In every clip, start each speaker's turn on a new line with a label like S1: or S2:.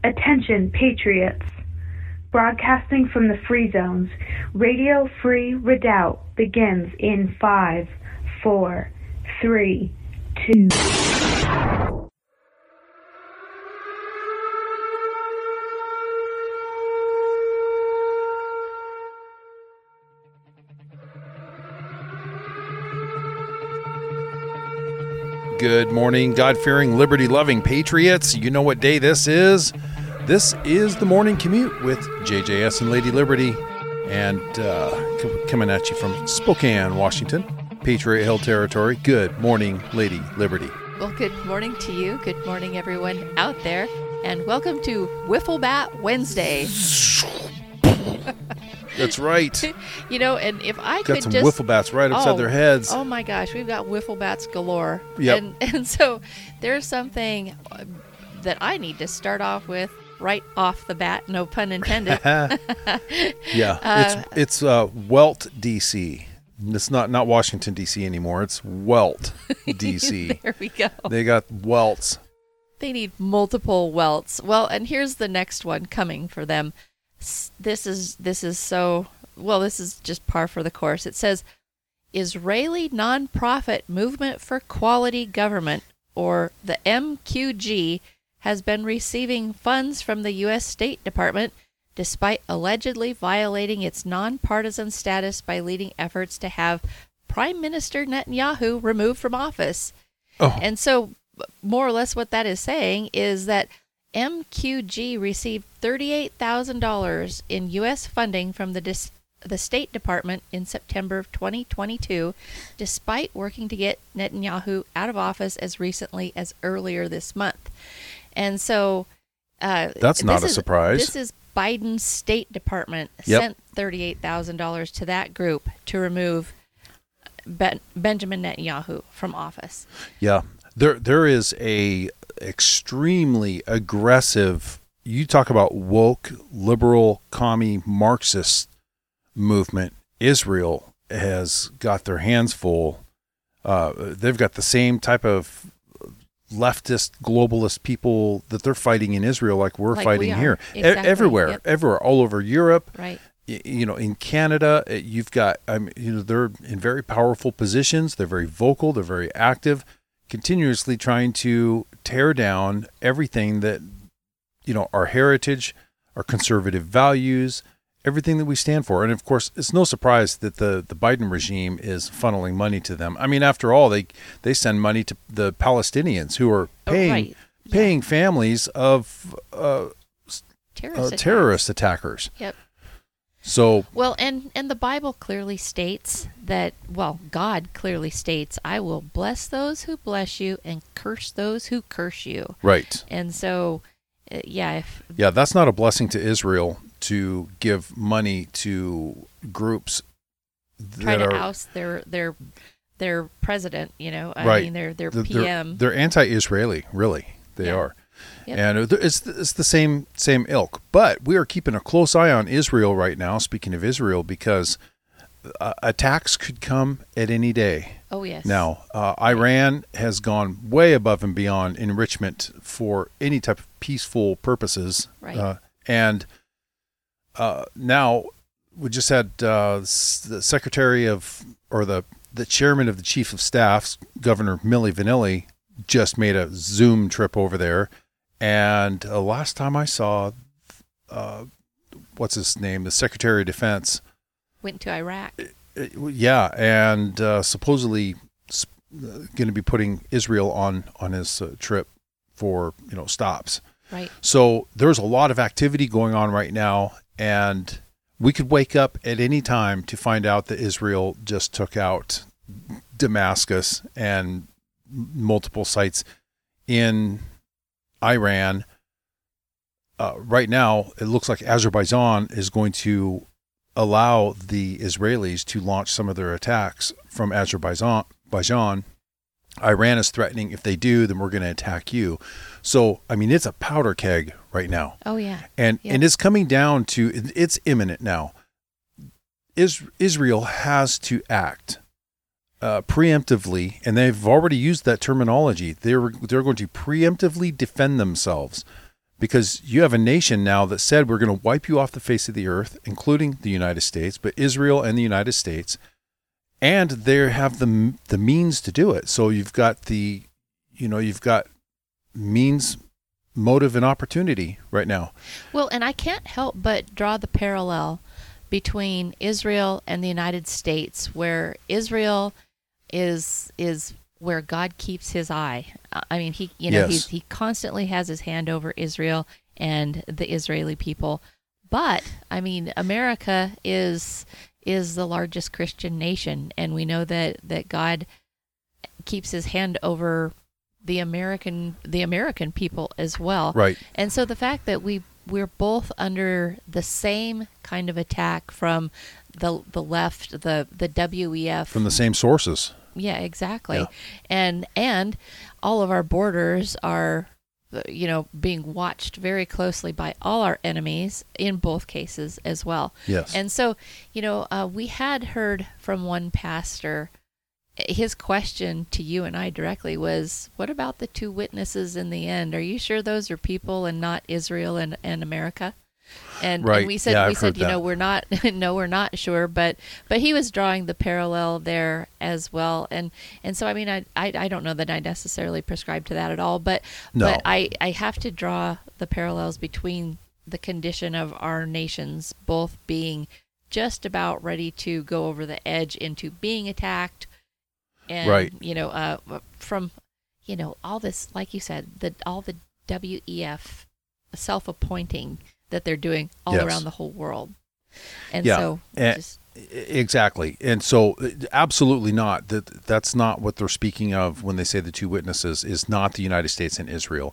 S1: Attention, patriots. Broadcasting from the Free Zones, Radio Free Redoubt begins in 5, 4, 3, 2...
S2: Good morning, God-fearing, liberty-loving patriots. You know what day this is. This is the Morning Commute with JJS and Lady Liberty. And coming at you from Spokane, Washington, Patriot Hill Territory. Good morning, Lady Liberty.
S3: Well, good morning to you. Good morning, everyone out there. And welcome to Wiffle Bat Wednesday.
S2: That's right.
S3: You know, and if I
S2: got
S3: could
S2: some
S3: just...
S2: wiffle bats right upside their heads.
S3: Oh my gosh, we've got wiffle bats galore.
S2: Yep.
S3: And so there's something that I need to start off with right off the bat, no pun intended.
S2: Yeah, it's Welt, D.C. It's not Washington, D.C. anymore. It's Welt, D.C.
S3: There we go.
S2: They got welts. They
S3: need multiple welts. Well, and here's the next one coming for them. This is just par for the course. It says, Israeli Nonprofit Movement for Quality Government, or the MQG, has been receiving funds from the U.S. State Department despite allegedly violating its nonpartisan status by leading efforts to have Prime Minister Netanyahu removed from office.
S2: Oh.
S3: And so more or less what that is saying is that MQG received $38,000 in U.S. funding from the State Department in September of 2022, despite working to get Netanyahu out of office as recently as earlier this month. And so...
S2: that's not a surprise.
S3: This is Biden's State Department sent $38,000 to that group to remove Benjamin Netanyahu from office.
S2: Yeah. There is a extremely aggressive, you talk about woke, liberal, commie, Marxist movement. Israel has got their hands full. They've got the same type of leftist, globalist people that they're fighting in Israel like we're fighting here.
S3: Exactly.
S2: Everywhere, all over Europe.
S3: Right.
S2: You know, in Canada, you've got, they're in very powerful positions. They're very vocal. They're very active, continuously trying to tear down everything that, our heritage, our conservative values, everything that we stand for. And of course, it's no surprise that the Biden regime is funneling money to them. I mean, after all, they send money to the Palestinians who are paying families of terrorist attackers.
S3: Yep.
S2: So
S3: well, and the Bible clearly states that, God clearly states, I will bless those who bless you and curse those who curse you.
S2: Right.
S3: And so,
S2: that's not a blessing to Israel to give money to groups that
S3: try to oust their president. I
S2: right.
S3: mean, their PM.
S2: They're anti-Israeli, really. They are.
S3: Yep.
S2: And it's the same ilk. But we are keeping a close eye on Israel right now, speaking of Israel, because attacks could come at any day.
S3: Oh, yes.
S2: Now, Iran has gone way above and beyond enrichment for any type of peaceful purposes.
S3: Right.
S2: Now, we just had the secretary of, or the chairman of the chief of staff, Governor Milli Vanilli, just made a Zoom trip over there. And last time I saw, what's his name, the Secretary of Defense,
S3: went to Iraq.
S2: Yeah, and supposedly going to be putting Israel on his trip for stops.
S3: Right.
S2: So there's a lot of activity going on right now, and we could wake up at any time to find out that Israel just took out Damascus and multiple sites in Iran. Right now, it looks like Azerbaijan is going to allow the Israelis to launch some of their attacks from Azerbaijan. Iran is threatening, if they do, then we're going to attack you. So, I mean, it's a powder keg right now.
S3: Oh, yeah.
S2: And it's coming down to, it's imminent now. Israel has to act preemptively, and they've already used that terminology. They're going to preemptively defend themselves because you have a nation now that said we're going to wipe you off the face of the earth, including the United States, but Israel and the United States, and they have the means to do it. So you've got means, motive, and opportunity right now.
S3: Well, and I can't help but draw the parallel between Israel and the United States, where Israel is where God keeps his eye. I mean,
S2: Yes.
S3: he constantly has his hand over Israel and the Israeli people. But I mean, America is the largest Christian nation, and we know that God keeps his hand over the American people as well.
S2: Right.
S3: And so the fact that we're both under the same kind of attack from the left, the WEF,
S2: From the same sources.
S3: yeah, exactly.
S2: Yeah.
S3: And all of our borders are, being watched very closely by all our enemies in both cases as well.
S2: Yes.
S3: And so, we had heard from one pastor, his question to you and I directly was, what about the two witnesses in the end? Are you sure those are people and not Israel and America? And,
S2: Right.
S3: and we said,
S2: Yeah, I've heard that.
S3: we're not, no, we're not sure, but he was drawing the parallel there as well. And so, I mean, I don't know that I necessarily prescribe to that at all, but I have to draw the parallels between the condition of our nations, both being just about ready to go over the edge into being attacked. And,
S2: Right.
S3: From, all this, like you said, all the WEF self-appointing that they're doing all
S2: Yes.
S3: around the whole world. And
S2: Yeah.
S3: so
S2: And- Exactly. And so absolutely not. That's not what they're speaking of when they say the two witnesses is not the United States and Israel.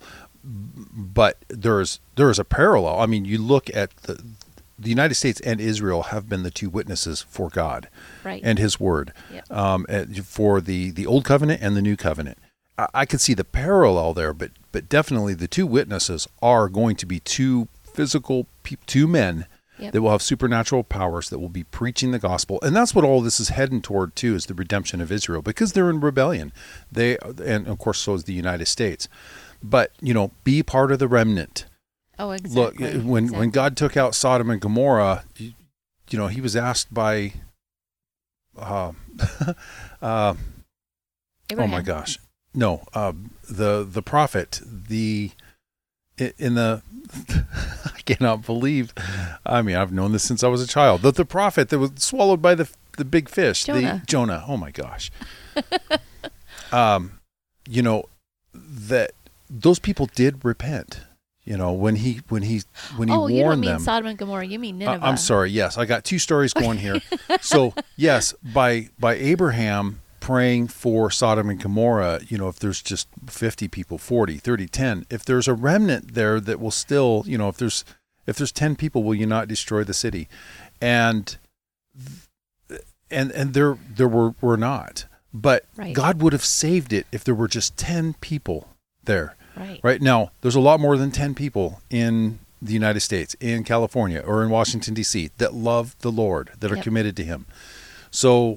S2: But there is a parallel. I mean, you look at the United States and Israel have been the two witnesses for God
S3: right.
S2: and his word,
S3: Yep.
S2: for the old covenant and the new covenant. I could see the parallel there, but definitely the two witnesses are going to be two physical two men
S3: Yep.
S2: that will have supernatural powers that will be preaching the gospel. And that's what all this is heading toward too, is the redemption of Israel, because they're in rebellion. And of course, so is the United States. But, be part of the remnant.
S3: Oh, exactly.
S2: Look, when God took out Sodom and Gomorrah, he was asked by, oh my gosh, no, the prophet, I cannot believe. I mean, I've known this since I was a child. The prophet that was swallowed by the big fish, Jonah. Oh my gosh. That those people did repent. When he warned them.
S3: Oh, you don't mean Sodom and Gomorrah. You mean Nineveh.
S2: I'm sorry. Yes, I got two stories going here. So yes, by Abraham praying for Sodom and Gomorrah, if there's just 50 people, 40, 30, 10, if there's a remnant there that will still, if there's 10 people, will you not destroy the city? And there were not, but
S3: Right.
S2: God would have saved it if there were just 10 people there.
S3: Right
S2: now, there's a lot more than 10 people in the United States, in California, or in Washington, D.C., that love the Lord, that are
S3: Yep.
S2: committed to him. So,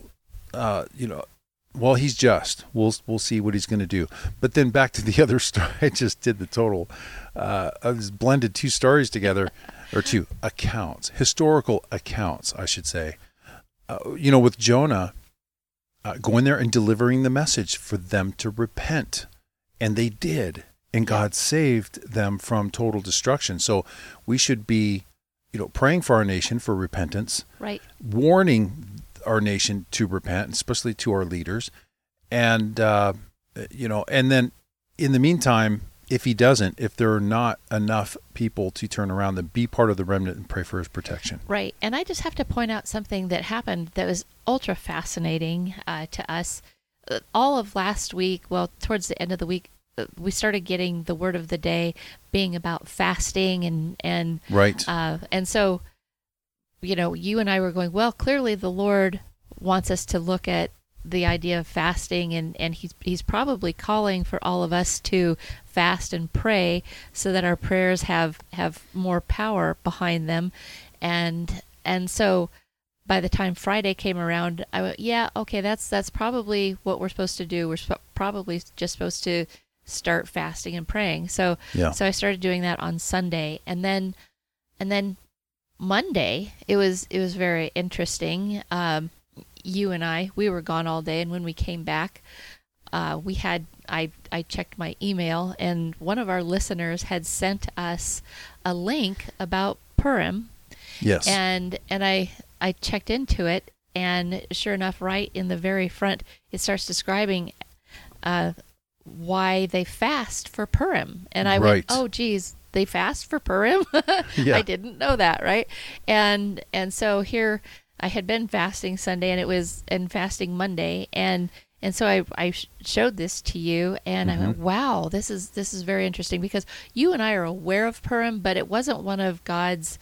S2: he's just. We'll see what he's going to do. But then back to the other story. I just did the total. I just blended two stories together, or two accounts, historical accounts, I should say. With Jonah going there and delivering the message for them to repent. And they did. And God saved them from total destruction. So we should be, praying for our nation for repentance.
S3: Right.
S2: Warning our nation to repent, especially to our leaders. And, and then in the meantime, if there are not enough people to turn around, then be part of the remnant and pray for his protection.
S3: Right. And I just have to point out something that happened that was ultra fascinating to us. All of last week, towards the end of the week, we started getting the word of the day being about fasting and
S2: right.
S3: And so, you and I were going, well, clearly the Lord wants us to look at the idea of fasting, and he's probably calling for all of us to fast and pray so that our prayers have more power behind them. And so by the time Friday came around, I went, yeah, okay, that's probably what we're supposed to do. We're probably just supposed to start fasting and praying. So I started doing that on Sunday, and then Monday it was very interesting. You and we were gone all day, and when we came back, I checked my email, and one of our listeners had sent us a link about Purim.
S2: Yes.
S3: And I checked into it, and sure enough, right in the very front, it starts describing why they fast for Purim. And I went, oh, geez, they fast for Purim?
S2: Yeah.
S3: I didn't know that, right? And so here I had been fasting Sunday, and fasting Monday, and so I showed this to you, and I went, wow, this is very interesting, because you and I are aware of Purim, but it wasn't one of God's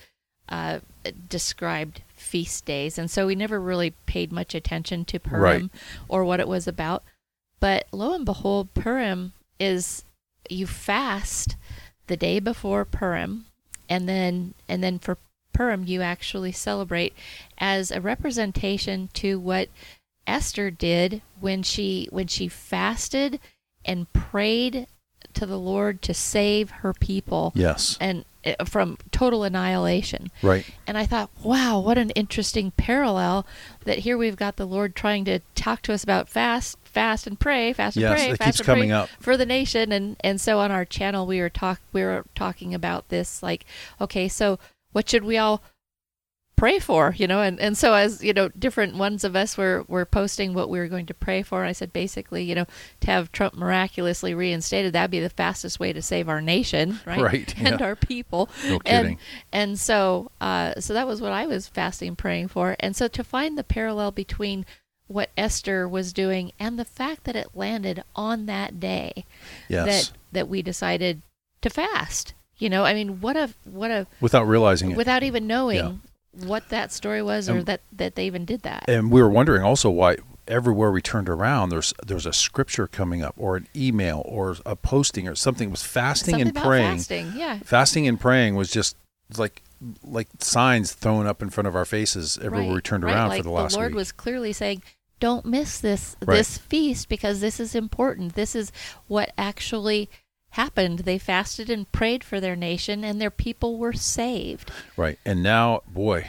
S3: described feast days, and so we never really paid much attention to Purim or what it was about. But lo and behold, Purim is, you fast the day before Purim, and then for Purim you actually celebrate as a representation to what Esther did when she fasted and prayed to the Lord to save her people.
S2: Yes.
S3: And from total annihilation.
S2: Right.
S3: And I thought, wow, what an interesting parallel, that here we've got the Lord trying to talk to us about fast and pray, fast and pray,
S2: it
S3: fast
S2: keeps
S3: and
S2: coming
S3: pray
S2: up
S3: for the nation. And so on our channel we were talking about this, like, okay, so what should we all pray for, and so, as different ones of us were posting what we were going to pray for, and I said, basically, to have Trump miraculously reinstated, that'd be the fastest way to save our nation, right? And our people.
S2: No kidding.
S3: And so that was what I was fasting and praying for. And so to find the parallel between what Esther was doing and the fact that it landed on that day, that we decided to fast, I mean, what a
S2: without realizing it,
S3: without even knowing what that story was, or that they even did that.
S2: And we were wondering also why everywhere we turned around, there's a scripture coming up, or an email, or a posting, or something. It was fasting and praying. Fasting and praying was just like signs thrown up in front of our faces everywhere we turned around for the last week.
S3: The Lord was clearly saying, don't miss this feast, because this is important. This is what actually happened. They fasted and prayed for their nation, and their people were saved. Right.
S2: And now, boy,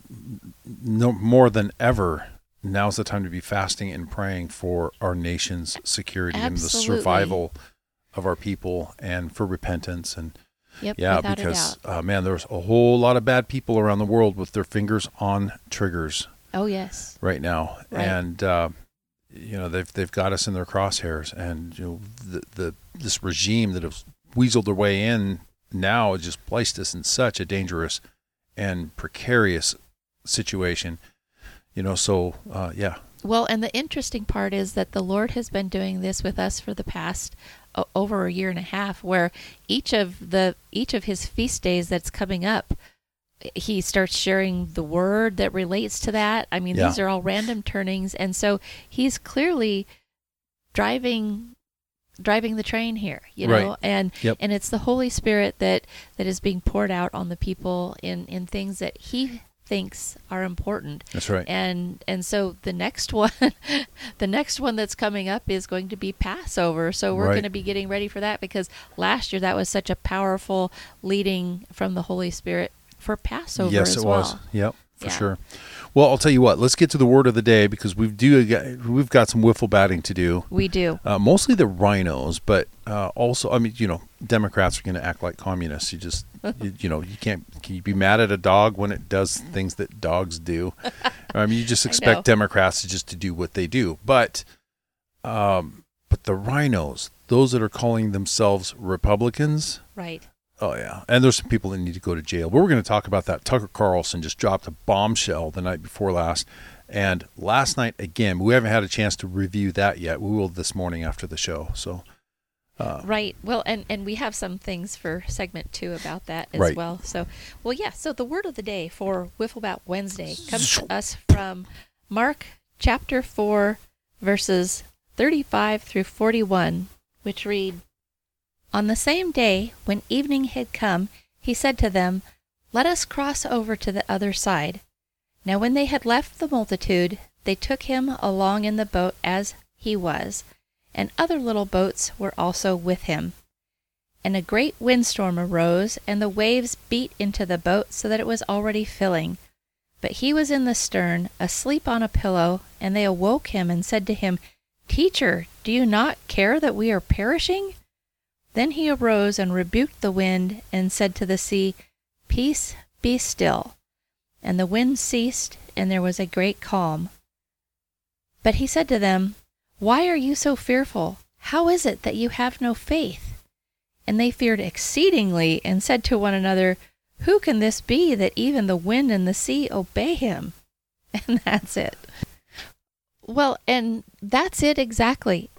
S2: no more than ever, now's the time to be fasting and praying for our nation's security and the survival of our people, and for repentance. And because man, there's a whole lot of bad people around the world with their fingers on triggers.
S3: Oh yes.
S2: Right now. Right. And they've got us in their crosshairs, and this regime that has weaseled their way in now has just placed us in such a dangerous and precarious situation. Well,
S3: and the interesting part is that the Lord has been doing this with us for the past over a year and a half, where each of his feast days that's coming up, he starts sharing the word that relates to that. I mean, these are all random turnings, and so he's clearly driving the train here, and it's the Holy Spirit that is being poured out on the people in things that he thinks are important.
S2: That's right.
S3: And so the next one that's coming up is going to be Passover. So we're going to be getting ready for that, because last year that was such a powerful leading from the Holy Spirit for Passover.
S2: Yes, it was. Yep, for sure. Well, I'll tell you what. Let's get to the word of the day, because we've got some wiffle batting to do.
S3: We do.
S2: Mostly the rhinos, but also, I mean, Democrats are going to act like communists. You just, you can't. Can you be mad at a dog when it does things that dogs do? I mean, you just expect Democrats to do what they do. But the rhinos, those that are calling themselves Republicans,
S3: right?
S2: Oh, yeah. And there's some people that need to go to jail. But we're going to talk about that. Tucker Carlson just dropped a bombshell the night before last. And last night, again, we haven't had a chance to review that yet. We will this morning after the show. So,
S3: right. Well, and we have some things for segment 2 about that as well. So, So the word of the day for Wifflebat Wednesday comes to us from Mark chapter 4, verses 35 through 41, which read, "On the same day, when evening had come, he said to them, 'Let us cross over to the other side.' Now when they had left the multitude, they took him along in the boat as he was, and other little boats were also with him. And a great windstorm arose, and the waves beat into the boat so that it was already filling. But he was in the stern, asleep on a pillow, and they awoke him and said to him, Teacher, do you not care that we are perishing? Then he arose and rebuked the wind, and said to the sea, Peace, be still. And the wind ceased, and there was a great calm. But he said to them, Why are you so fearful? How is it that you have no faith? And they feared exceedingly, and said to one another, Who can this be, that even the wind and the sea obey him? And that's it. Well, and that's it exactly,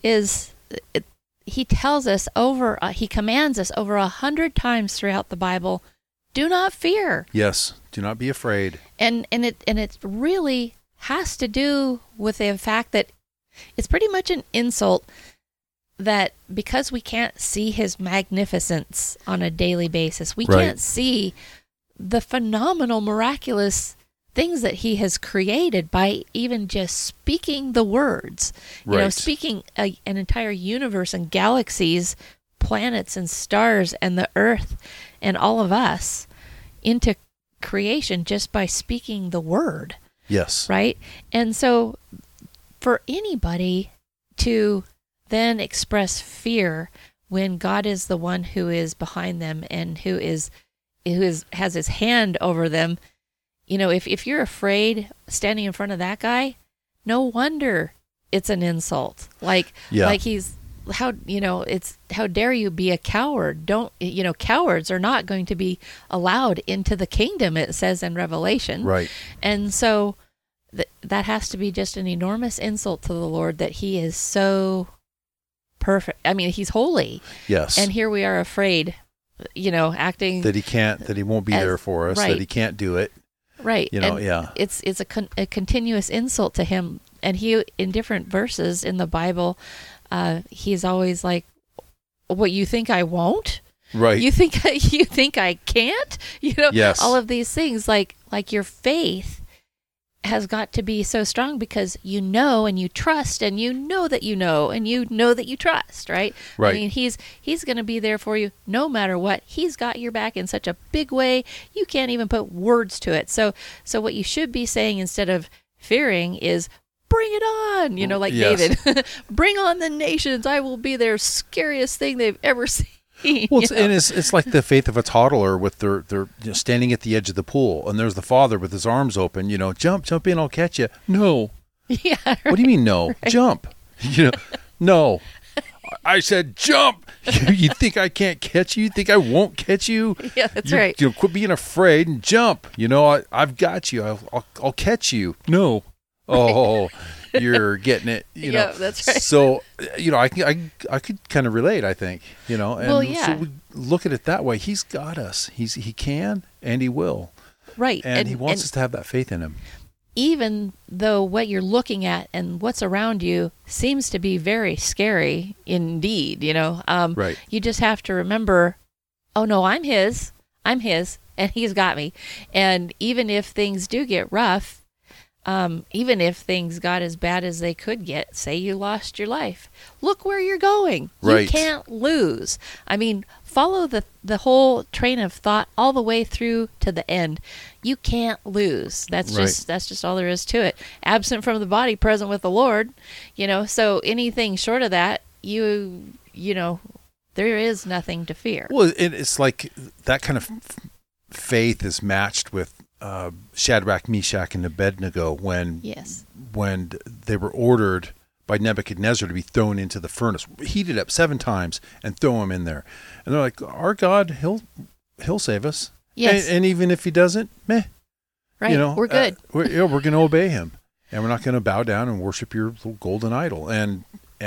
S3: he tells us he commands us over 100 times throughout the Bible, do not fear.
S2: Yes, do not be afraid.
S3: And it really has to do with the fact that it's pretty much an insult that because we can't see his magnificence on a daily basis, we can't see the phenomenal, miraculous things that he has created by even just speaking the words. You know, speaking an entire universe and galaxies, planets and stars and the earth and all of us into creation just by speaking the word.
S2: Yes.
S3: Right? And so for anybody to then express fear when God is the one who is behind them and who has his hand over them, you know, if you're
S2: afraid
S3: standing in front of that guy, no wonder it's an insult. Like he's how dare you be a coward? Cowards are not going to be allowed into the kingdom, it says in Revelation.
S2: Right.
S3: And so that has to be just an enormous insult to the Lord that he is so perfect. I mean, he's holy.
S2: Yes.
S3: And here we are afraid, acting
S2: that he won't be there for us, that he can't do it.
S3: Right. It's a continuous insult to him. And he, in different verses in the Bible, he's always like, what, you think I won't?
S2: Right.
S3: You think I can't?
S2: Yes.
S3: All of these things, like your faith has got to be so strong because you know and you trust and you know that you know and you know that you trust, right?
S2: Right.
S3: I mean, he's going to be there for you no matter what. He's got your back in such a big way, you can't even put words to it. So what you should be saying instead of fearing is, bring it on, like
S2: yes.
S3: David. Bring on the nations. I will be their scariest thing they've ever seen.
S2: Well, it's like the faith of a toddler with their standing at the edge of the pool, and there's the father with his arms open. Jump in, I'll catch you. No.
S3: Yeah. Right.
S2: What do you mean no? Right. Jump. No. I said jump. You think I can't catch you? You think I won't catch you?
S3: Yeah, that's right.
S2: Quit being afraid and jump. I've got you. I'll catch you. No. Oh. You're getting it,
S3: Yeah, that's right.
S2: So, I could kind of relate, I think, and
S3: so
S2: we look at it that way. He's got us. He can and he will.
S3: Right.
S2: And he wants us to have that faith in him.
S3: Even though what you're looking at and what's around you seems to be very scary indeed,
S2: right.
S3: You just have to remember, oh no, I'm his, and he's got me. And even if things do get rough, even if things got as bad as they could get, say you lost your life, look where you're going.
S2: Right.
S3: You can't lose. I mean, follow the whole train of thought all the way through to the end. You can't lose. That's just all there is to it. Absent from the body, present with the Lord. So anything short of that, there is nothing to fear.
S2: Well, it's like that kind of faith is matched with Shadrach, Meshach, and Abednego when they were ordered by Nebuchadnezzar to be thrown into the furnace, heated up 7 times, and throw them in there. And they're like, our God, he'll save us.
S3: Yes.
S2: And even if he doesn't, meh.
S3: Right. We're good.
S2: We're going to obey him, and we're not going to bow down and worship your little golden idol. And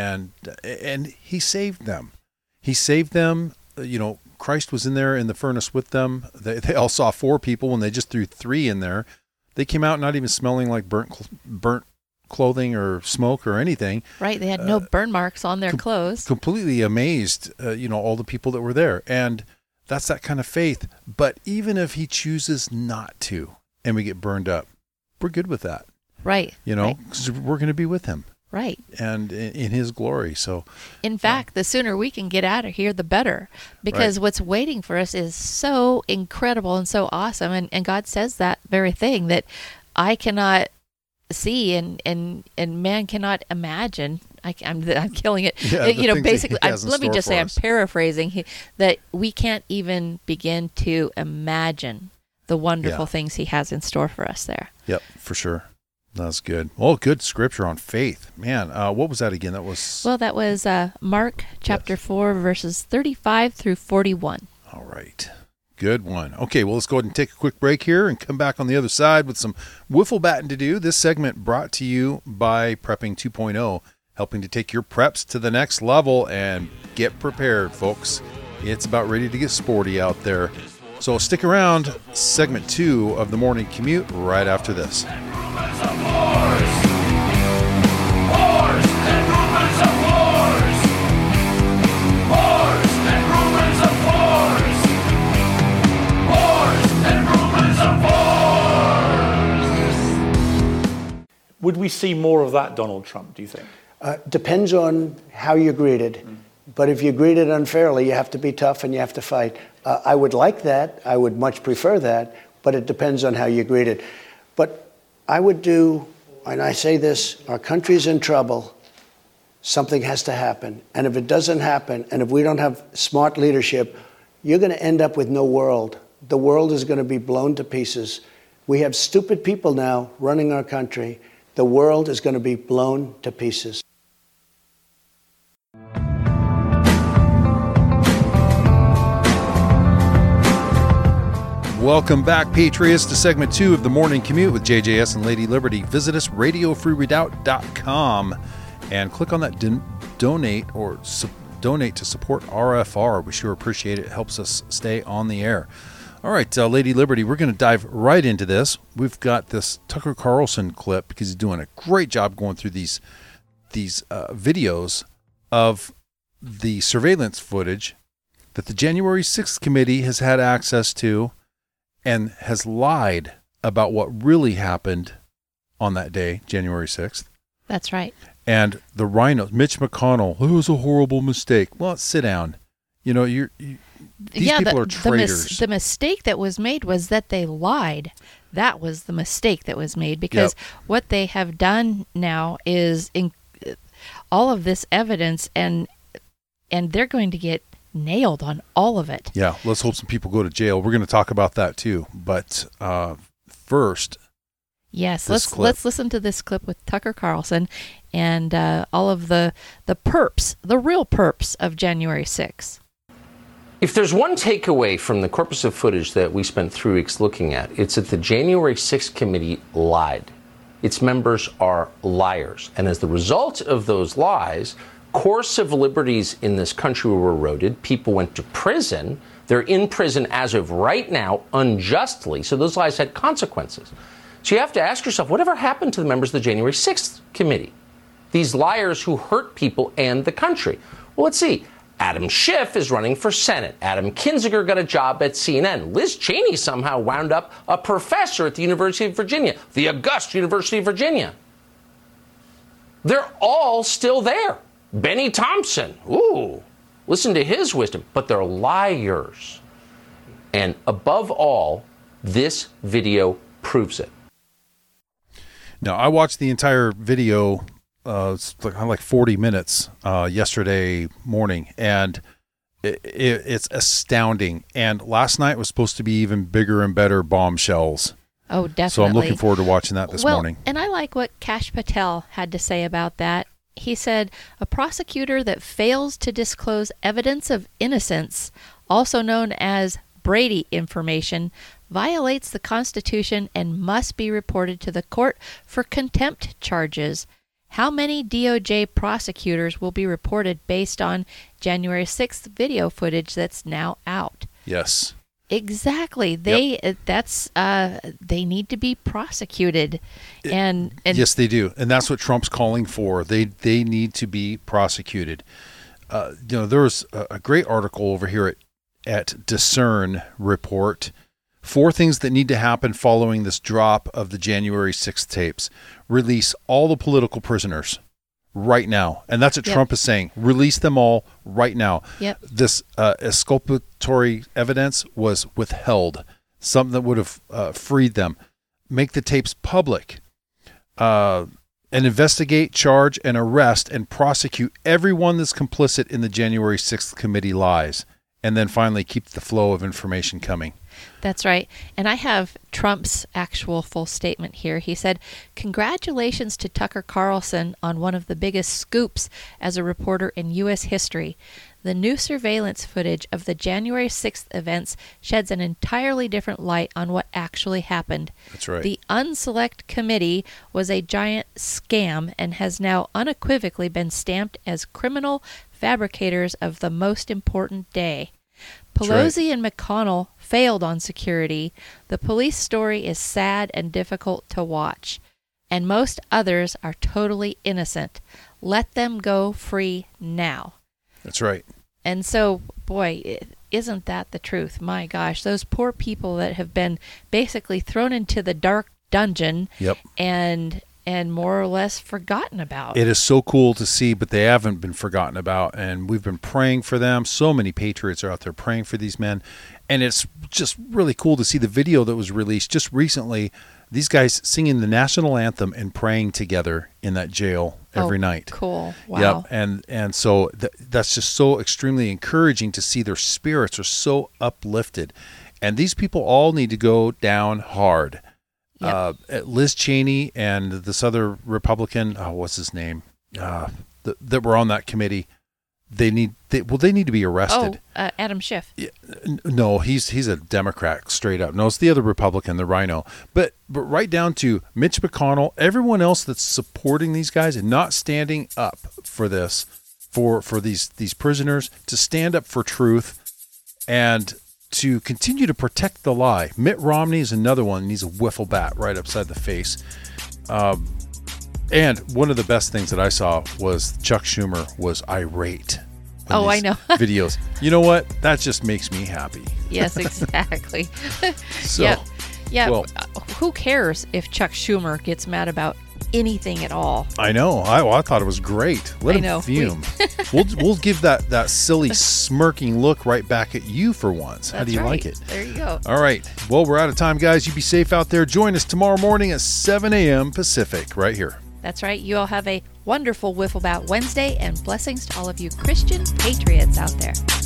S2: he saved them. He saved them. Christ was in there in the furnace with them. They all saw 4 people when they just threw 3 in there. They came out not even smelling like burnt clothing or smoke or anything.
S3: Right. They had no burn marks on their clothes.
S2: Completely amazed, all the people that were there. And that's that kind of faith. But even if he chooses not to and we get burned up, we're good with that.
S3: Right.
S2: Because we're going to be with him.
S3: Right.
S2: and in his glory. So,
S3: In fact, the sooner we can get out of here, the better, because what's waiting for us is so incredible and so awesome. And God says that very thing that I cannot see and man cannot imagine. I'm killing it.
S2: Yeah,
S3: basically, let me just say, I'm
S2: us.
S3: paraphrasing that we can't even begin to imagine the wonderful things he has in store for us there.
S2: Yep, for sure. That's good. Well, good scripture on faith. Man, what was that again? That was...
S3: Well, that was Mark chapter 4, verses 35 through 41.
S2: All right. Good one. Okay, well, let's go ahead and take a quick break here and come back on the other side with some wiffle batting to do. This segment brought to you by Prepping 2.0, helping to take your preps to the next level and get prepared, folks. It's about ready to get sporty out there. So stick around, segment 2 of the morning commute right after this.
S4: Would we see more of that, Donald Trump, do you think?
S5: Depends on how you're greeted. But if you're greeted unfairly, you have to be tough and you have to fight. I would like that. I would much prefer that. But it depends on how you're greeted. But I would do, and I say this, our country's in trouble. Something has to happen. And if it doesn't happen, and if we don't have smart leadership, you're going to end up with no world. The world is going to be blown to pieces. We have stupid people now running our country. The world is going to be blown to pieces.
S2: Welcome back, Patriots, to segment 2 of the morning commute with JJS and Lady Liberty. Visit us, radiofreeredoubt.com, and click on that donate to support RFR. We sure appreciate it. It helps us stay on the air. All right, Lady Liberty, we're going to dive right into this. We've got this Tucker Carlson clip because he's doing a great job going through these videos of the surveillance footage that the January 6th committee has had access to and has lied about what really happened on that day, January 6th.
S3: That's right.
S2: And the rhinos, Mitch McConnell, it was a horrible mistake. Well, sit down. You know, these people are traitors.
S3: The mistake that was made was that they lied. That was the mistake that was made because what they have done now is all of this evidence and they're going to get nailed on all of it.
S2: Yeah, let's hope some people go to jail. We're going to talk about that too. But first,
S3: yes, let's listen to this clip with Tucker Carlson and all of the perps, the real perps of January 6th.
S6: If there's one takeaway from the corpus of footage that we spent 3 weeks looking at, it's that the January 6th committee lied. Its members are liars. And as the result of those lies, core civil liberties in this country were eroded. People went to prison. They're in prison as of right now, unjustly. So those lies had consequences. So you have to ask yourself, whatever happened to the members of the January 6th committee? These liars who hurt people and the country. Well, let's see. Adam Schiff is running for Senate. Adam Kinzinger got a job at CNN. Liz Cheney somehow wound up a professor at the University of Virginia, the august University of Virginia. They're all still there. Benny Thompson, listen to his wisdom, but they're liars. And above all, this video proves it.
S2: Now, I watched the entire video, it's like 40 minutes yesterday morning, and it's astounding. And last night was supposed to be even bigger and better bombshells.
S3: Oh, definitely.
S2: So I'm looking forward to watching that this morning.
S3: And I like what Kash Patel had to say about that. He said, a prosecutor that fails to disclose evidence of innocence, also known as Brady information, violates the Constitution and must be reported to the court for contempt charges. How many DOJ prosecutors will be reported based on January 6th video footage that's now out?
S2: Yes.
S3: Exactly. They need to be prosecuted. And
S2: yes, they do. And that's what Trump's calling for. They need to be prosecuted. There was a great article over here at Discern Report. 4 things that need to happen following this drop of the January 6th tapes. Release all the political prisoners. right now. And that's what
S3: Yep.
S2: Trump is saying. Release them all right now.
S3: Yep.
S2: This exculpatory evidence was withheld, something that would have freed them. Make the tapes public. And investigate, charge, and arrest and prosecute everyone that's complicit in the January 6th committee lies. And then finally keep the flow of information coming.
S3: That's right. And I have Trump's actual full statement here. He said, "Congratulations to Tucker Carlson on one of the biggest scoops as a reporter in U.S. history. The new surveillance footage of the January 6th events sheds an entirely different light on what actually happened.
S2: That's right.
S3: The Unselect Committee was a giant scam and has now unequivocally been stamped as criminal fabricators of the most important day. Pelosi and McConnell failed on security. The police story is sad and difficult to watch. And most others are totally innocent. Let them go free now."
S2: That's right.
S3: And so, boy, isn't that the truth? My gosh, those poor people that have been basically thrown into the dark dungeon
S2: Yep.
S3: and more or less forgotten about.
S2: It is so cool to see, but they haven't been forgotten about. And we've been praying for them. So many patriots are out there praying for these men. And it's just really cool to see the video that was released just recently. These guys singing the national anthem and praying together in that jail every night.
S3: Cool. Wow.
S2: Yep. And so that's just so extremely encouraging to see their spirits are so uplifted. And these people all need to go down hard.
S3: Yep.
S2: Liz Cheney and this other Republican, what's his name, that were on that committee, they need to be arrested.
S3: Adam Schiff.
S2: No, he's a Democrat straight up. No, it's the other Republican, the Rhino. But right down to Mitch McConnell, everyone else that's supporting these guys and not standing up for this, for these prisoners, to stand up for truth and to continue to protect the lie. Mitt Romney is another one. He's a wiffle bat right upside the face. And one of the best things that I saw was Chuck Schumer was irate.
S3: Oh, I know.
S2: Videos. You know what? That just makes me happy.
S3: Yes, exactly.
S2: So,
S3: yeah.
S2: well,
S3: Who cares if Chuck Schumer gets mad about anything at all?
S2: I know. I thought it was great. Let him fume. We'll give that silly smirking look right back at you for once. How do you like it?
S3: There you go.
S2: All right. Well, we're out of time, guys. You be safe out there. Join us tomorrow morning at 7 a.m. Pacific right here.
S3: That's right. You all have a wonderful Wiffle Bat Wednesday, and blessings to all of you Christian patriots out there.